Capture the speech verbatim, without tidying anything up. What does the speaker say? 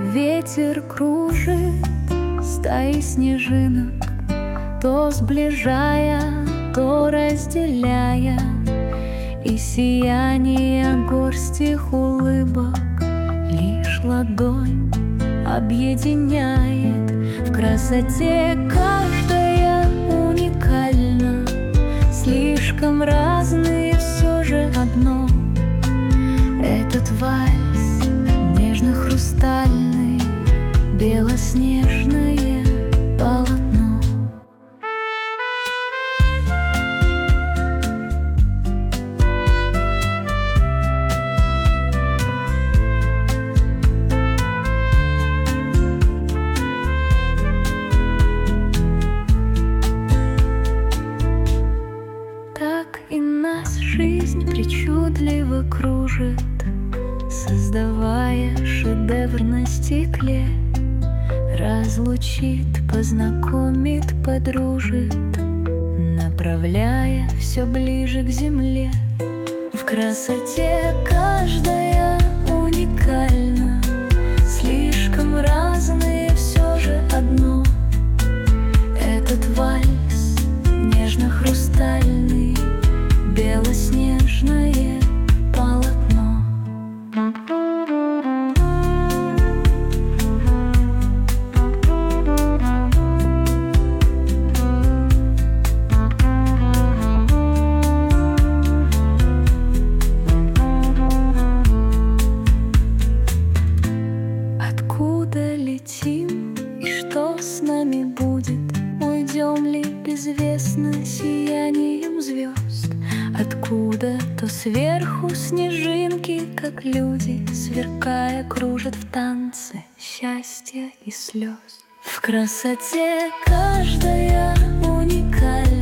Ветер кружит стаи снежинок, то сближая, то разделяя, и сияние горстих улыбок лишь ладонь объединяет. В красоте каждая уникальна, слишком разные, все же одно. Этот вальс нежно-хрустальный, белоснежное полотно. Так и нас жизнь причудливо кружит, создавая шедевр на стекле. Разлучит, познакомит, подружит, направляя все ближе к земле. В красоте каждая уникальна, слишком разные, все же одно. Этот вальс нежно-хрустальный, белоснежное полотно. Откуда летим и что с нами будет? Уйдем ли безвестно сиянием звезд? Откуда-то сверху снежинки, как люди, сверкая, кружат в танце счастья и слез. В красоте каждая уникальна,